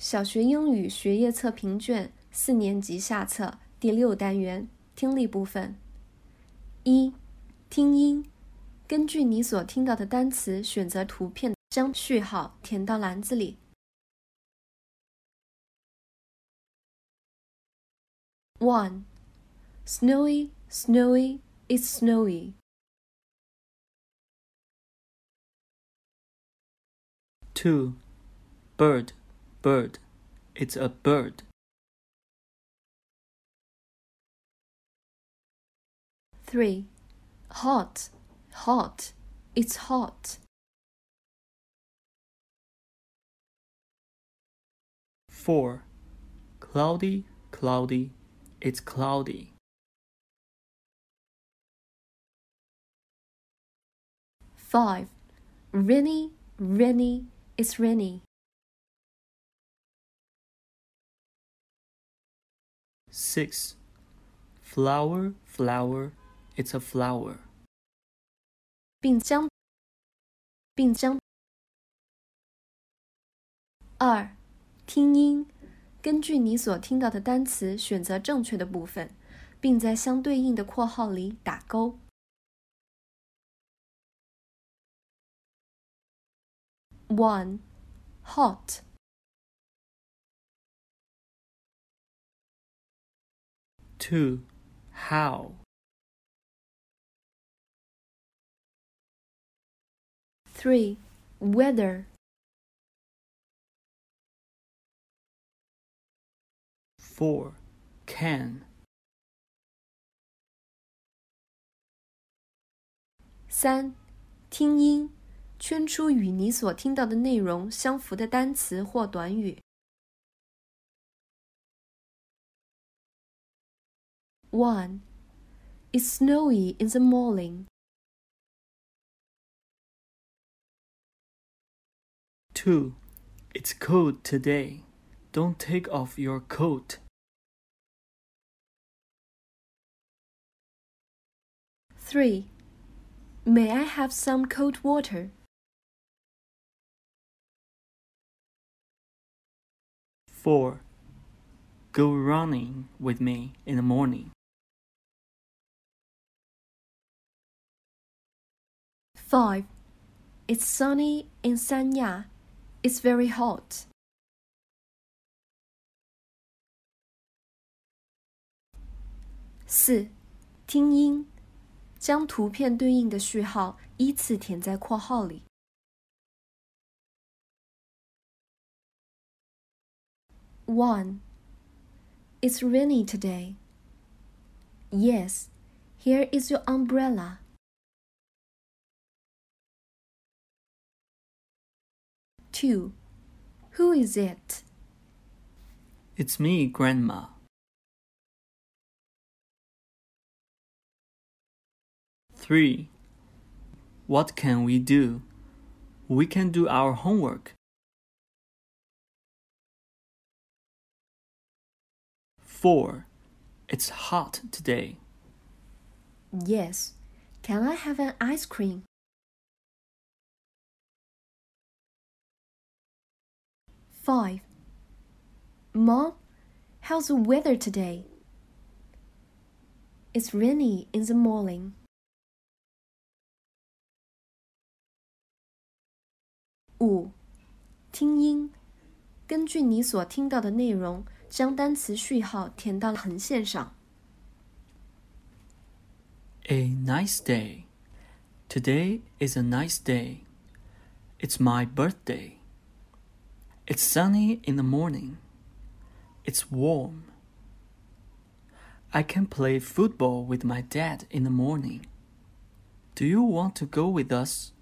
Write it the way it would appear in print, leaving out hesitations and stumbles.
小学英语学业测评卷4年级下册第6单元听力部分。1. 听音，根据你所听到的单词选择图片，将序号填到篮子里。1. Snowy, snowy, it's snowy. 2. Bird, bird, it's a bird. 3. Hot, hot, it's hot. 4. Cloudy, cloudy, it's cloudy. 5. Rainy, rainy, it's rainy. 6. Flower, flower, it's a flower. 并将 2. 听音，根据你所听到的单词选择正确的部分，并在相对应的括号里打勾。1. Hot. 2. How. 3. Weather. 4. Can. 3. 听音，圈出与你所听到的内容相符的单词或短语。1. It's snowy in the morning. 2. It's cold today. Don't take off your coat. 3. May I have some cold water? 4. Go running with me in the morning. 5. It's sunny in Sanya. It's very hot. 4. 听音，将图片对应的序号依次填在括号里。1. It's rainy today. Yes, here is your umbrella. 2. Who is it? It's me, Grandma. 3. What can we do? We can do our homework. 4. It's hot today. Yes. Can I have an ice cream? 5. Mom, how's the weather today? It's rainy in the morning. 5. 听音，根据你所听到的内容，将单词序号填到横线上。 A nice day. Today is a nice day. It's my birthday. It's sunny in the morning. It's warm. I can play football with my dad in the morning. Do you want to go with us?